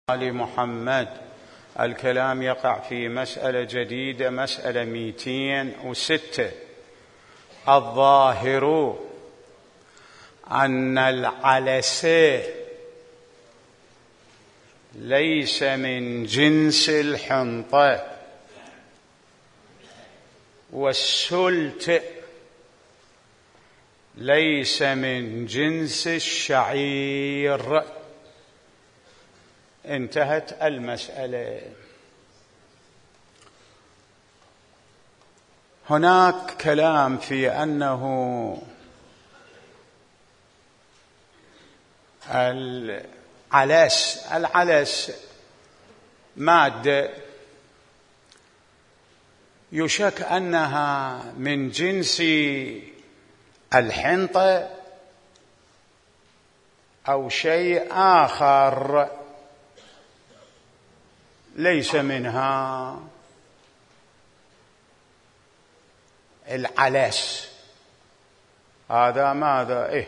آل محمد. الكلام يقع في مسألة جديدة، مسألة 206. الظاهر أن العلس ليس من جنس الحنطة، والسلت ليس من جنس الشعير. انتهت المسألة. هناك كلام في أنه العلس مادة يشك أنها من جنس الحنطة أو شيء آخر ليس منها. العلس هذا ماذا؟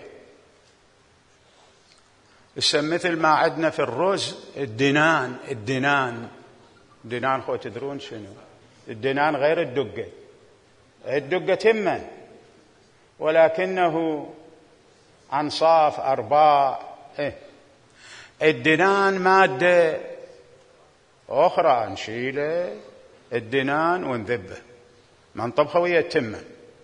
مثل ما عندنا في الرز الدنان خو تدرون شنو الدنان؟ غير الدقة تمن، ولكنه أنصاف أرباع. الدنان مادة أخرى، نشيله الدنان ونذبه، منطبخه ويا التمة.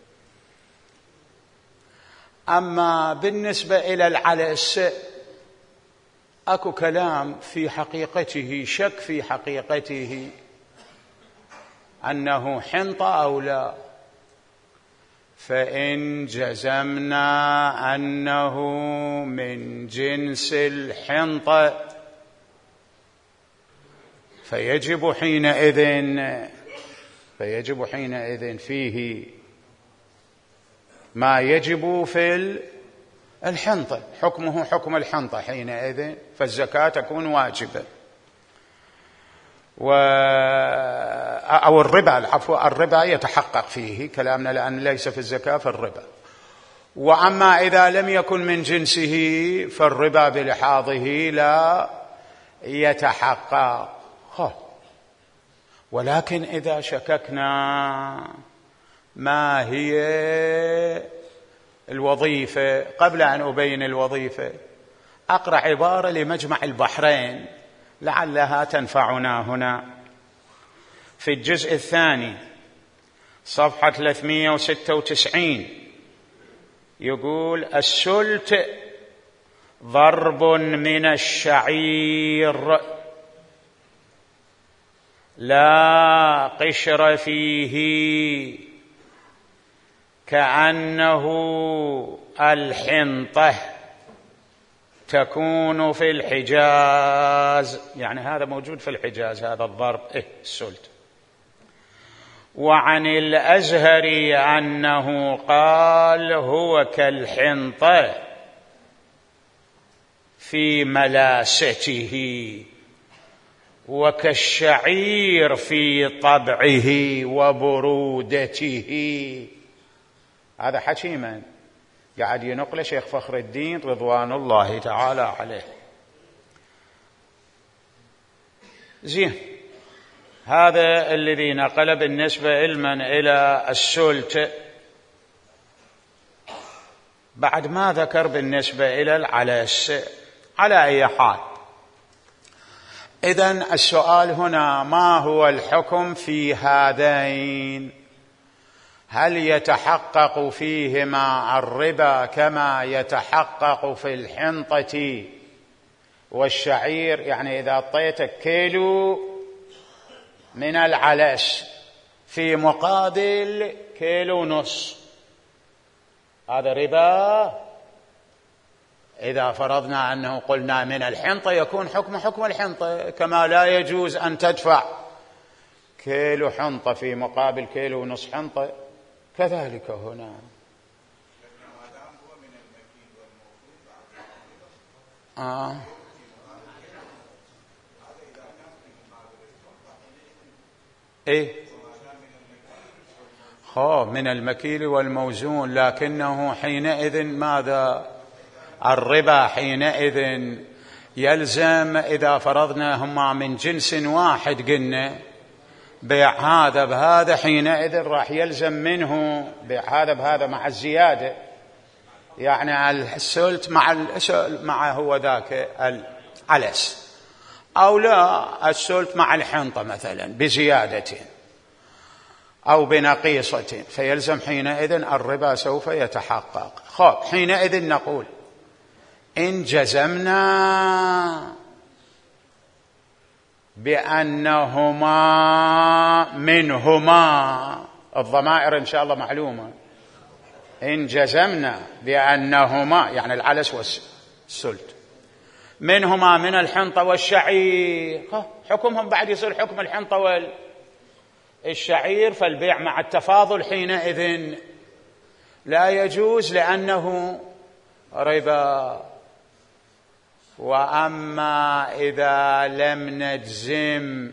أما بالنسبة إلى العلس أكو كلام في حقيقته، شك في حقيقته أنه حنطة أو لا. فإن جزمنا أنه من جنس الحنطة فيجب حينئذ فيه ما يجب في الحنطة، حكمه حكم الحنطة حينئذ، فالزكاة تكون واجبة. أو الربا يتحقق فيه كلامنا، لأن ليس في الزكاة في الربا. وأما إذا لم يكن من جنسه فالربا بلحاظه لا يتحقق. ولكن إذا شككنا ما هي الوظيفة، قبل أن أبين الوظيفة أقرأ عبارة لمجمع البحرين لعلها تنفعنا هنا. في الجزء الثاني صفحة 396 يقول: السلت ضرب من الشعير لا قشر فيه كأنه الحنطة تكون في الحجاز. يعني هذا موجود في الحجاز، هذا الضرب السلت. وعن الأزهري أنه قال: هو كالحنطة في ملاسته وكالشعير في طبعه وبرودته. هذا حكي من قاعد ينقل شيخ فخر الدين رضوان الله تعالى عليه. زين، هذا الذي نقل بالنسبة إلى السلت. بعد ما ذكر بالنسبة إلى العلس. على أي حال، إذن السؤال هنا: ما هو الحكم في هذين؟ هل يتحقق فيهما الربا كما يتحقق في الحنطة والشعير؟ يعني إذا أعطيتك كيلو من العلس في مقابل كيلو ونص، هذا ربا. إذا فرضنا أنه قلنا من الحنطة يكون حكم الحنطة، كما لا يجوز أن تدفع كيلو حنطة في مقابل كيلو ونص حنطة، كذلك هنا. من المكيل والموزون، لكنه حينئذ ماذا؟ الربا حينئذ يلزم إذا فرضنا هما من جنس واحد قلنا بيع هذا بهذا، حينئذ راح يلزم منه بيع هذا بهذا مع الزيادة، يعني السلت مع هو ذاك العلس، أو لا السلت مع الحنطة مثلا بزيادة أو بنقيصة، فيلزم حينئذ الربا سوف يتحقق. خب حينئذ نقول إن جزمنا بأنهما منهما، الضمائر إن شاء الله معلومة، إن جزمنا بأنهما يعني العلس والسلت منهما من الحنطة والشعير، حكمهم بعد يصير حكم الحنطة والشعير، فالبيع مع التفاضل حينئذ لا يجوز لأنه ربا. وأما إذا لم نجزم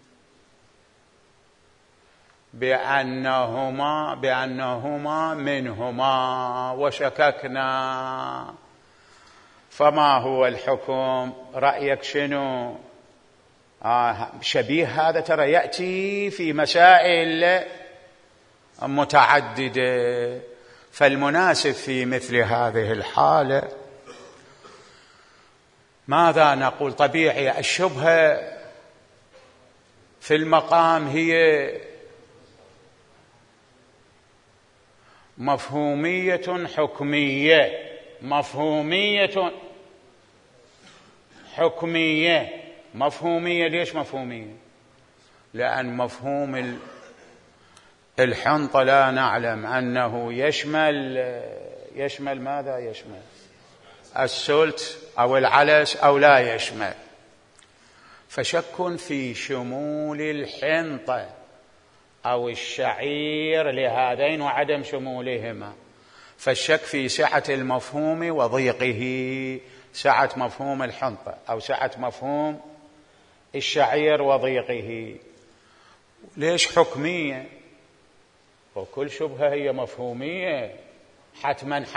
بأنهما منهما وشككنا، فما هو الحكم؟ رأيك شنو؟ شبيه هذا ترى يأتي في مسائل متعددة، فالمناسب في مثل هذه الحالة ماذا نقول؟ طبيعي الشبهة في المقام هي مفهومية حكمية، مفهومية حكمية. مفهومية ليش مفهومية؟ لأن مفهوم الحنطة لا نعلم أنه يشمل ماذا؟ يشمل السلت أو العلس أو لا يشمل، فشك في شمول الحنطة أو الشعير لهذين وعدم شمولهما، فالشك في سعة المفهوم وضيقه، سعة مفهوم الحنطة أو سعة مفهوم الشعير وضيقه. ليش حكمية؟ وكل شبهة هي مفهومية، حتما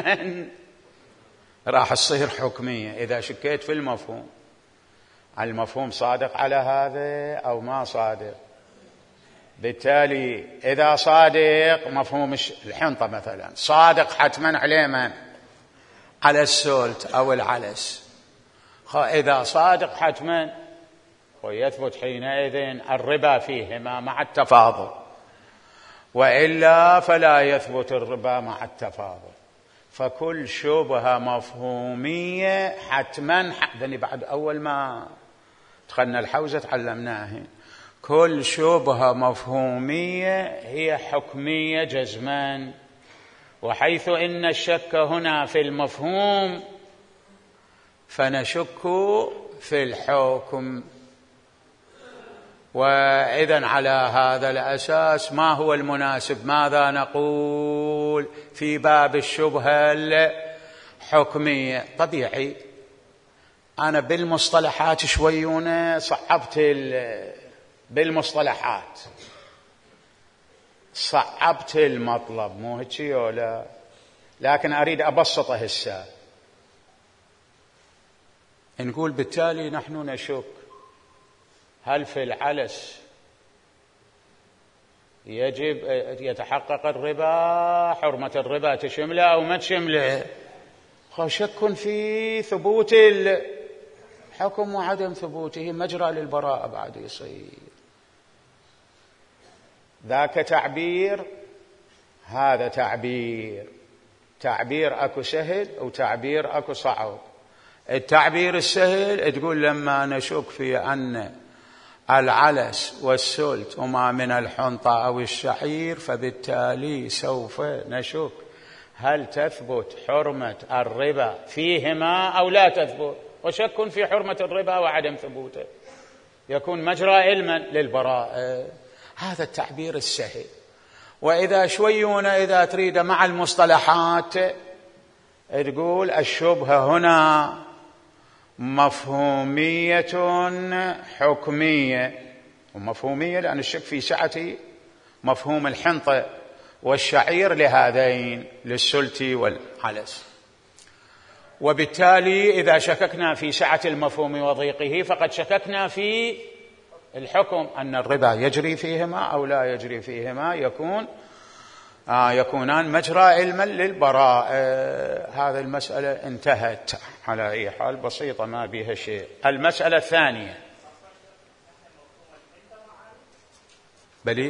راح تصير حكمية إذا شكيت في المفهوم، المفهوم صادق على هذا أو ما صادق. بالتالي إذا صادق مفهوم الحنطة مثلا صادق حتما عليه من؟ على السلت أو العلس. إذا صادق حتما ويثبت حينئذ الربا فيهما مع التفاضل، وإلا فلا يثبت الربا مع التفاضل. فكل شبهة مفهومية حتما ذني بعد أول ما دخلنا الحوزة تعلمناه، كل شبهة مفهومية هي حكمية جزمان، وحيث إن الشك هنا في المفهوم فنشك في الحكم. وإذن على هذا الأساس ما هو المناسب؟ ماذا نقول في باب الشبهة الحكمية؟ طبيعي أنا بالمصطلحات شويونة صعبت بالمصطلحات، صعبت المطلب، مو هيك ولا؟ لكن أريد أبسطه هسه. نقول بالتالي نحن نشك هل في العلس يجب يتحقق الربا، حرمة الربا تشمله أو ما تشمله؟ شك في ثبوت الحكم وعدم ثبوته، مجرى للبراءة بعد يصير. ذاك تعبير، هذا تعبير أكو سهل وتعبير أكو صعب. التعبير السهل تقول لما نشك في أن العلس والسلت هما من الحنطة أو الشعير، فبالتالي سوف نشك هل تثبت حرمة الربا فيهما أو لا تثبت، وشك في حرمة الربا وعدم ثبوته يكون مجرى علما للبراءة. هذا التعبير السهل. وإذا شوينا إذا تريد مع المصطلحات تقول الشبهة هنا مفهومية حكمية، ومفهومية لأن الشك في سعة مفهوم الحنطة والشعير لهذين، للسلت والعلس. وبالتالي إذا شككنا في سعة المفهوم وضيقه فقد شككنا في الحكم أن الربا يجري فيهما أو لا يجري فيهما، يكونان مجرى علما للبراء. هذه المسألة انتهت على أي حال، بسيطة ما بها شيء. المسألة الثانية بلي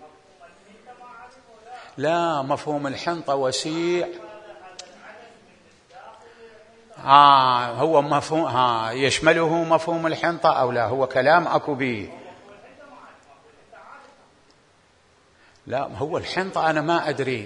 لا، مفهوم الحنطة وسيع. هو مفهوم يشمله مفهوم الحنطة أو لا؟ هو كلام أكو به. لا، هو الحنطة أنا ما أدري.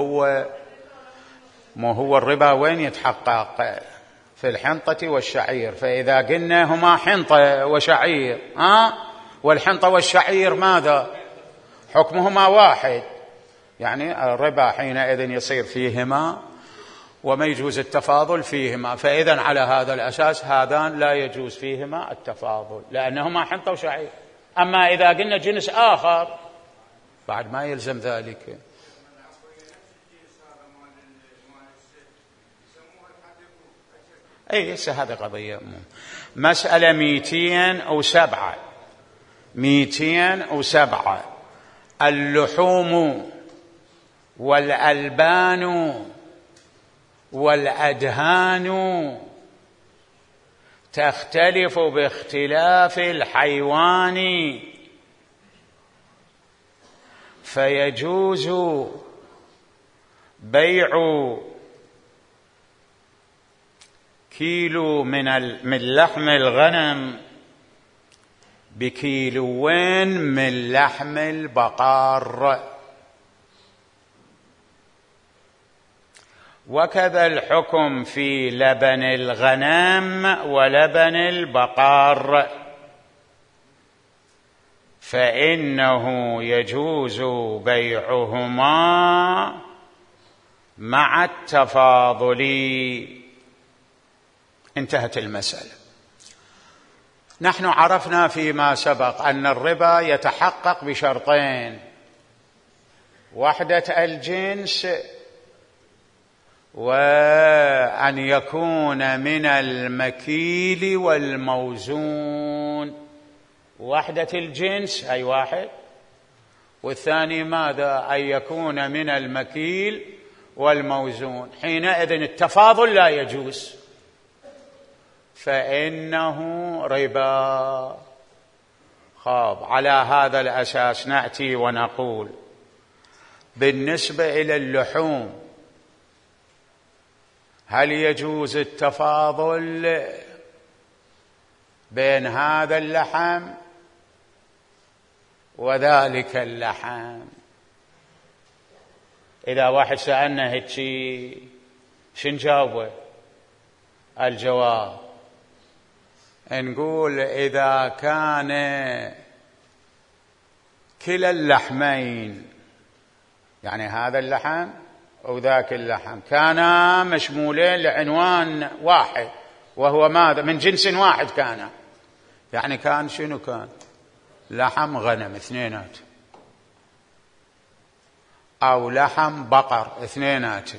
مو هو الربا وين يتحقق؟ في الحنطة والشعير. فإذا قلنا هما حنطة وشعير والحنطة والشعير ماذا؟ حكمهما واحد، يعني الربا حينئذ يصير فيهما وما يجوز التفاضل فيهما. فإذا على هذا الأساس هذان لا يجوز فيهما التفاضل لأنهما حنطة وشعير. أما إذا قلنا جنس آخر بعد ما يلزم ذلك. أي هذه قضية. مسألة 207 اللحوم والألبان والأدهان تختلف باختلاف الحيوان، فيجوز بيع كيلو من لحم الغنم بكيلوين من لحم البقر، وكذا الحكم في لبن الغنم ولبن البقر، فإنه يجوز بيعهما مع التفاضل. انتهت المسألة. نحن عرفنا فيما سبق أن الربا يتحقق بشرطين: وحدة الجنس، وأن يكون من المكيل والموزون. وحدة الجنس أي واحد، والثاني ماذا؟ أن يكون من المكيل والموزون. حينئذ التفاضل لا يجوز، فإنه ربا. على هذا الأساس نأتي ونقول بالنسبة إلى اللحوم هل يجوز التفاضل بين هذا اللحم وذلك اللحم؟ إذا واحد سألنا هيك شن جاوبه؟ الجواب نقول إذا كان كلا اللحمين، يعني هذا اللحم وذاك اللحم، كانا مشمولين لعنوان واحد وهو ماذا؟ من جنس واحد كان، يعني كان شنو؟ كان لحم غنم اثنينات، أو لحم بقر اثنينات،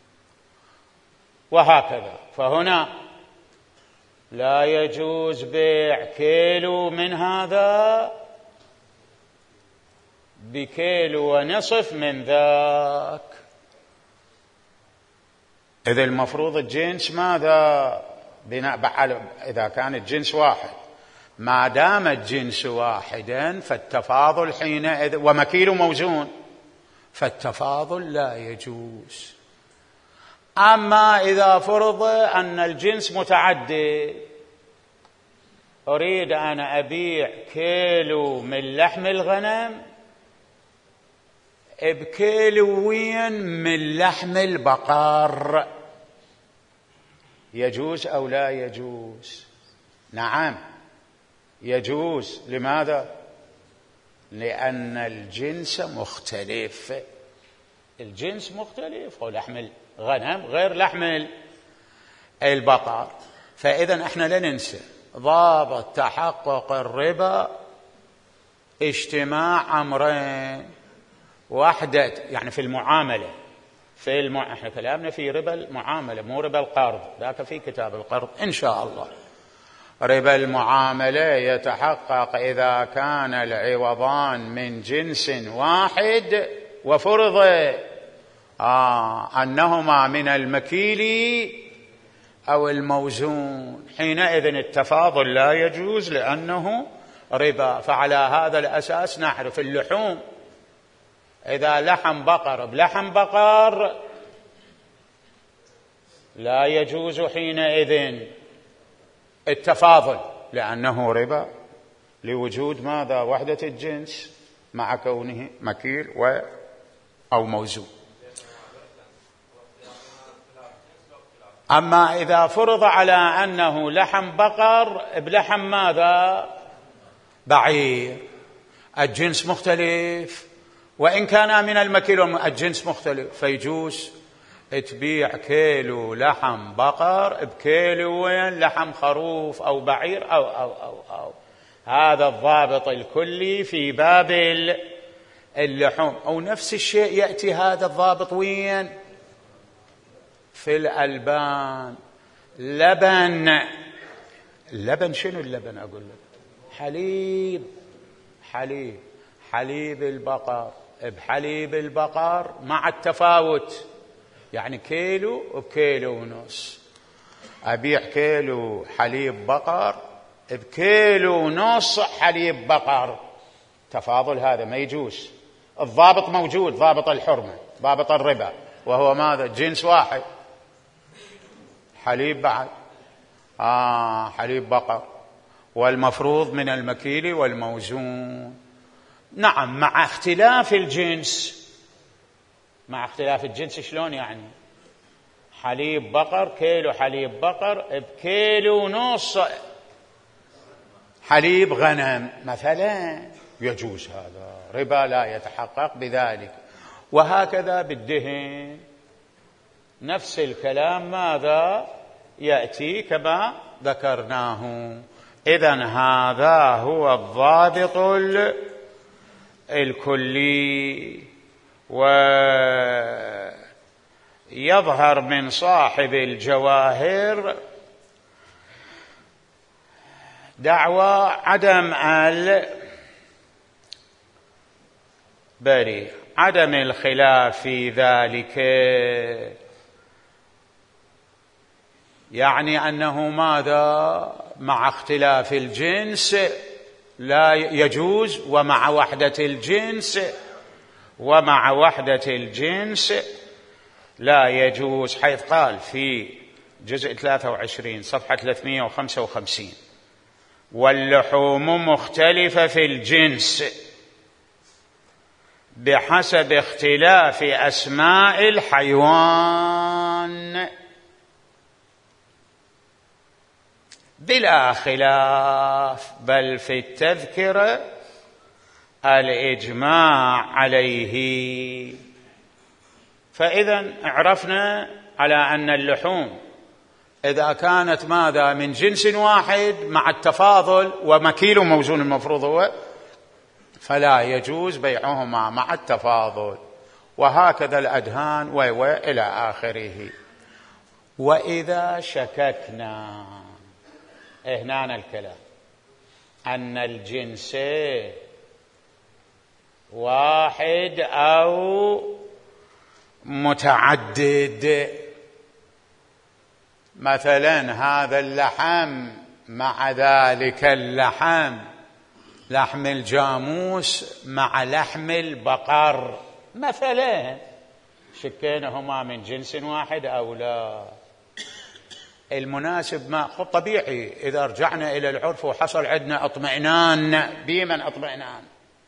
وهكذا. فهنا لا يجوز بيع كيلو من هذا بكيلو ونصف من ذاك. إذا المفروض الجنس ماذا؟ إذا كان الجنس واحد، ما دام الجنس واحدا فالتفاضل حينئذ، ومكيل موزون، فالتفاضل لا يجوز. أما إذا فرض أن الجنس متعدد، أريد أن أبيع كيلو من لحم الغنم بكيلوين من لحم البقر، يجوز أو لا يجوز؟ نعم يجوز. لماذا؟ لأن الجنس مختلف. الجنس مختلف، ولحم الغنم غير لحم البقر. فإذا احنا لا ننسى ضابط تحقق الربا اجتماع أمرين: وحدة، يعني في المعاملة احنا كلامنا في ربا المعاملة مو ربا القرض، ذاك في كتاب القرض إن شاء الله. ربا المعاملة يتحقق إذا كان العوضان من جنس واحد وفرض أنهما من المكيل أو الموزون، حينئذ التفاضل لا يجوز لأنه ربا. فعلى هذا الأساس نعرف اللحوم، إذا لحم بقر بلحم بقر لا يجوز حينئذ التفاضل لأنه ربا، لوجود ماذا؟ وحدة الجنس مع كونه مكيل أو موزون. أما إذا فرض على أنه لحم بقر بلحم ماذا؟ بعير، الجنس مختلف، وإن كان من المكيل الجنس مختلف، فيجوز تبيع كيلو لحم بقر بكيلو لحم خروف أو بعير أو هذا الضابط الكلي في باب اللحوم. أو نفس الشيء يأتي هذا الضابط وين؟ في الألبان. لبن شنو اللبن؟ أقول لك حليب البقر بحليب البقر مع التفاوت، يعني كيلو بكيلو ونص. أبيع كيلو حليب بقر بكيلو ونص حليب بقر، تفاضل هذا ما يجوز. الضابط موجود، ضابط الحرمة، ضابط الربا، وهو ماذا؟ جنس واحد، حليب بعد حليب بقر، والمفروض من المكيل والموزون. نعم، مع اختلاف الجنس. شلون يعني؟ حليب بقر، كيلو حليب بقر بكيلو ونص حليب غنم مثلا، يجوز هذا ربا لا يتحقق بذلك. وهكذا بالدهن نفس الكلام ماذا يأتي كما ذكرناه. إذن هذا هو الضابط الكلي. ويظهر من صاحب الجواهر دعوى عدم عدم الخلاف في ذلك، يعني أنه ماذا؟ مع اختلاف الجنس لا يجوز، ومع وحدة الجنس لا يجوز، حيث قال في جزء 23 صفحة 355: واللحوم مختلفة في الجنس بحسب اختلاف أسماء الحيوان بلا خلاف، بل في التذكرة الإجماع عليه. فإذا عرفنا على أن اللحوم إذا كانت ماذا؟ من جنس واحد مع التفاضل ومكيل موزون المفروض هو، فلا يجوز بيعهما مع التفاضل. وهكذا الأدهان إلى آخره. وإذا شككنا، هنا الكلام أن الجنس واحد أو متعدد، مثلا هذا اللحم مع ذلك اللحم، لحم الجاموس مع لحم البقر مثلا، شكينهما من جنس واحد أو لا. المناسب ما طبيعي إذا رجعنا إلى العرف وحصل عندنا اطمئنان، بمن اطمئنان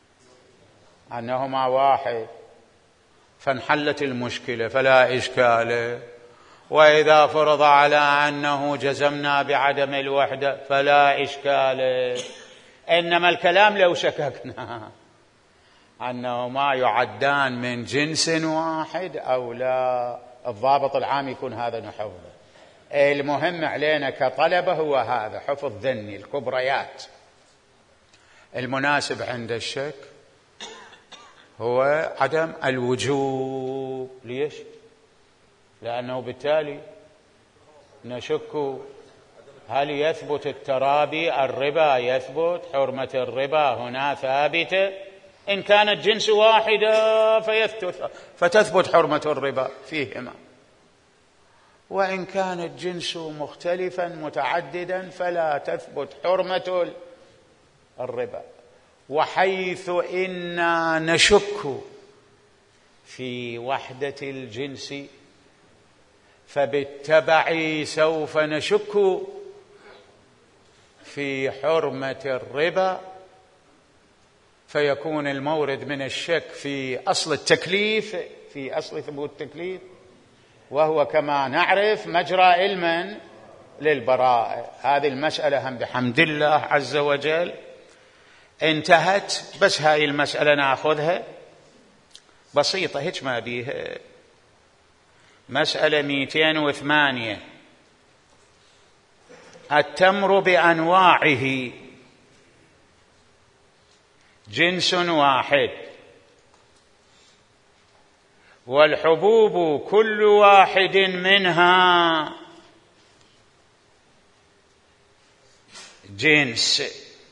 أنهما واحد، فانحلت المشكلة فلا إشكال. وإذا فرض على أنه جزمنا بعدم الوحدة فلا إشكال. إنما الكلام لو شككنا أنهما يعدان من جنس واحد أو لا، الضابط العام يكون هذا نحفظه. المهم علينا كطلبة هو هذا، حفظ ذني الكبريات. المناسب عند الشك هو عدم الوجوب. ليش؟ لأنه بالتالي نشك هل يثبت الترابي الربا يثبت، حرمة الربا هنا ثابتة. إن كانت جنس واحدة فتثبت حرمة الربا فيهما، وإن كان الجنس مختلفا متعددا فلا تثبت حرمة الربا. وحيث إنا نشك في وحدة الجنس فبالتبع سوف نشك في حرمة الربا، فيكون المورد من الشك في أصل التكليف، في أصل ثبوت التكليف، وهو كما نعرف مجرى علما للبراءة. هذه المسألة هم بحمد الله عز وجل انتهت. بس هاي المسألة نأخذها بسيطة هيك ما بيها. مسألة 208: التمر بأنواعه جنس واحد، والحبوب كل واحد منها جنس،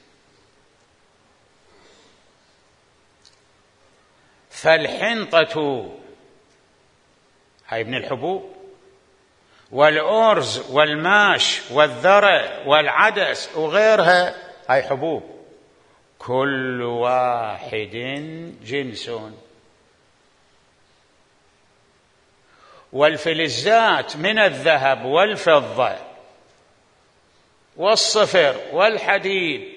فالحنطة هاي من الحبوب، والأرز والماش والذرة والعدس وغيرها هاي حبوب، كل واحد جنس. والفلزات من الذهب والفضة والصفر والحديد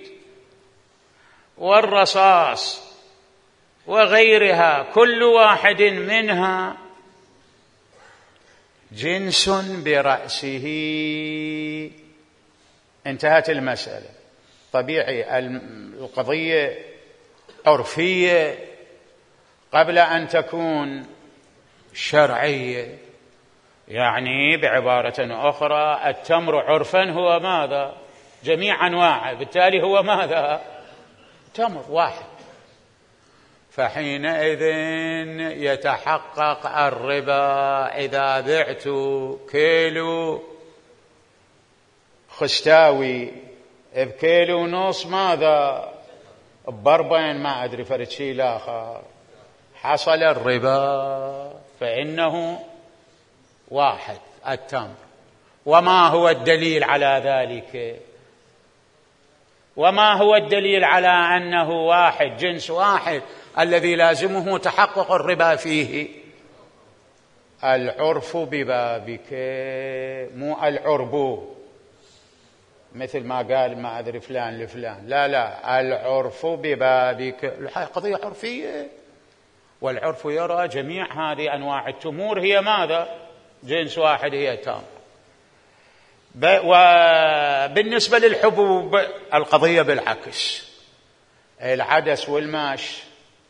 والرصاص وغيرها كل واحد منها جنس برأسه. انتهت المسألة. طبيعي القضية عرفية قبل أن تكون شرعية، يعني بعبارة أخرى التمر عرفا هو ماذا؟ جميع أنواعه، بالتالي هو ماذا؟ تمر واحد. فحينئذ يتحقق الربا إذا بعت كيلو خشتاوي بكيلو ونص ماذا؟ ببربن ما أدري فرد شيء آخر، حصل الربا، فإنه واحد التمر. وما هو الدليل على ذلك؟ وما هو الدليل على أنه واحد جنس واحد الذي لازمه تحقق الربا فيه؟ العرف ببابك، مو العرب مثل ما قال ما أدري فلان لفلان، لا لا، العرف ببابك. قضية عرفية، والعرف يرى جميع هذه أنواع التمور هي ماذا؟ جنس واحد، هي تمر. وبالنسبة للحبوب القضية بالعكس، العدس والماش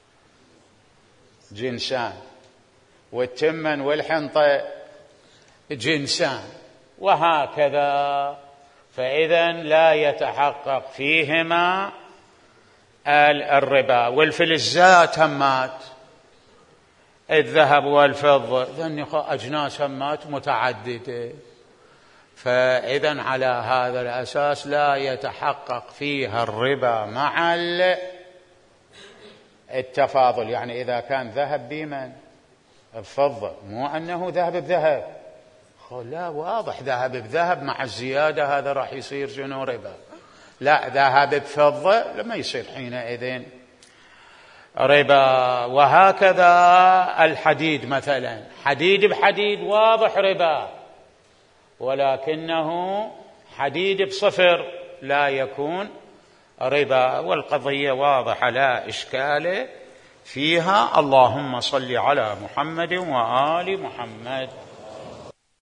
جنسان، والتمن والحنطة جنسان، وهكذا. فإذا لا يتحقق فيهما الربا. والفلزات همات، الذهب والفضة ذن أجناس همات متعددة، فإذا على هذا الأساس لا يتحقق فيها الربا مع التفاضل. يعني إذا كان ذهب بمن؟ الفضة، مو أنه ذهب بذهب، لا، واضح ذهب بذهب مع الزيادة هذا راح يصير شنو؟ ربا. لا، ذهب بفضة لما يصير حينئذ ربا. وهكذا الحديد مثلا، حديد بحديد واضح ربا، ولكنه حديد بصفر لا يكون ربا. والقضية واضحة لا إشكال فيها. اللهم صل على محمد وآل محمد.